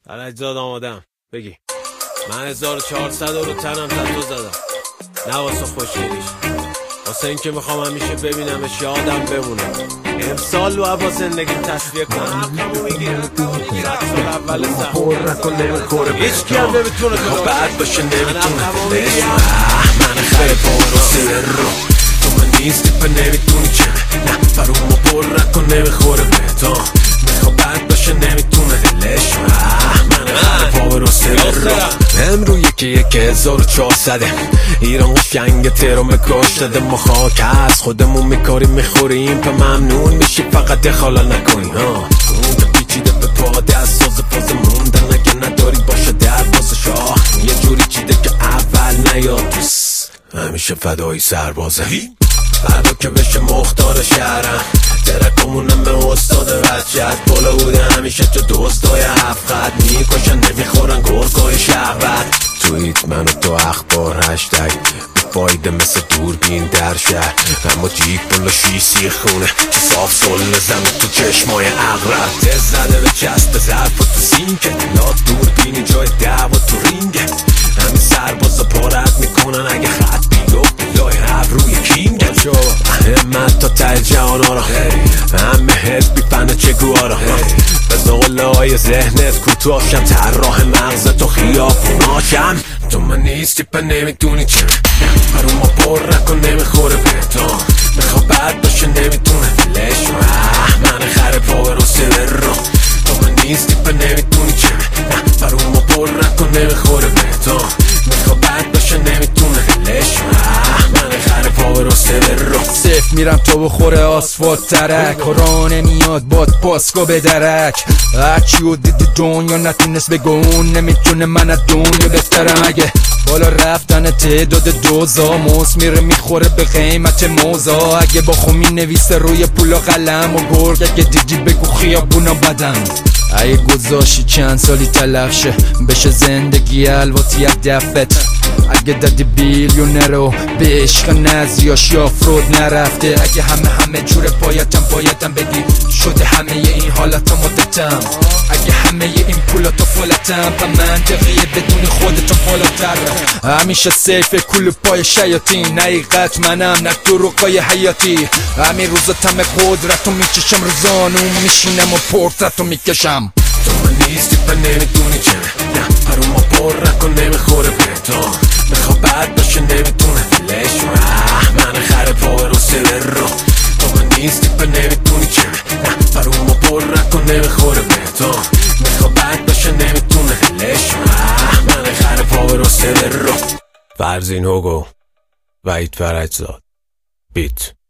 فرجزاد آمادم بگی. من 1400 رو تنم تتو زدم، نه واسه خوشگلیش، واسه این که میخوام همیشه ببینمش یادم بمونه. امسال و با زندگی تصفیه کنم، حقمو میگیرم سال اول سخت هیچ کی هم نمیتونه بعد باشه نمیتونه من خیلی پاروسه رو تو من نیستی پا نمیتونی چه نه فرامو پر نکن نمیخوره بهتا میخوا بعد باشه نمیتونه دلش من خیلی پاروسه رو امرو یکی 1400 ایران قشنگ ترام کش داده ما خاک از خودمون میکاریم میخوریم پا ممنون میشی فقط خالا نکنی اون که پیچیده به پا دست ساز پاز موندن اگه نداری باشه در باز شاه یه جوری چیده که اول نیاد دوست همیشه فدایی سربازه فردا که بشه مختار شهرم ترکمونم به استاد وجهت بالا بوده همیشه تو دوستای هفت میکشن نمیخورن گرگای شهوت توییت منو تو اخبار هشتگ فایده مثل دوربین در شهر اما جیب بالا شیسی خونه که صاف سل زمین تو چشمای اغرب تز زده به چسب ظرف و تو سینکه لا دوربینی جای دعوا تو رینگه همین سربازا پارت میکنن اگه خط بیفت لای رب روی کینگه همت تا ته جهانا را همه حس بیفنه چگوها را به زغلای ذهنت کوتاهشم طراح مغزت و خیابوناشم تو من نیستی پا نمیدونی چه برو ما پر نکن نمیخوره بهتا میخوا بد باشه نمیتونه دلش من خره پا برو سر رو تو من نیستی پا نمیدونی چه برو ما پر نکن نمیخوره بهتا میخوا بد باشه نمیتونه دلش من خره پا برو سر رو صف میرم تو بخوره آسفالت ترک کارا نمیاد باد پاسکا به درک هرچی و دیدی دنیا نتونست بگون نمیتونه من از دنیا بهترم اگه بالا رفتن تعداد دوزا موز میره میخوره به قیمت موزا اگه با خومی نویسه روی پول و قلم و گرگ اگه دیدی بگو خیابونا بدن اگه گذاشی چند سالی تلف شه بشه زندگی الواتی هدفت اگه دادی بیلیونر رو به عشق نزیاش یا فرود نرفته اگه همه جور بایدم بگی شده همه این حالات مدتم اگه همه این پولاتو فالتم پا منطقیه بدون خودتو فالاتر همیشه سیف کل پای شیاطین حقیقت منم نه دروغای حیاتی همین روزاتم قدرتو میچشم روزانو میشینم و پورترتو میکشم تو من نیستی پا نمیدونی چه نه پرو ما پر نکن نمیخوره بهتا میخوا بد باشه نمیتونه دلش من خره پا برو سر رو تو من نیستی پا نمیدونی چه نه پرو ما پر نکن نمیخوره بهتا میخوا بد باشه نمیتونه دلش من خره پا برو سر رو فرزین هوگو وحید فرجزاد بیت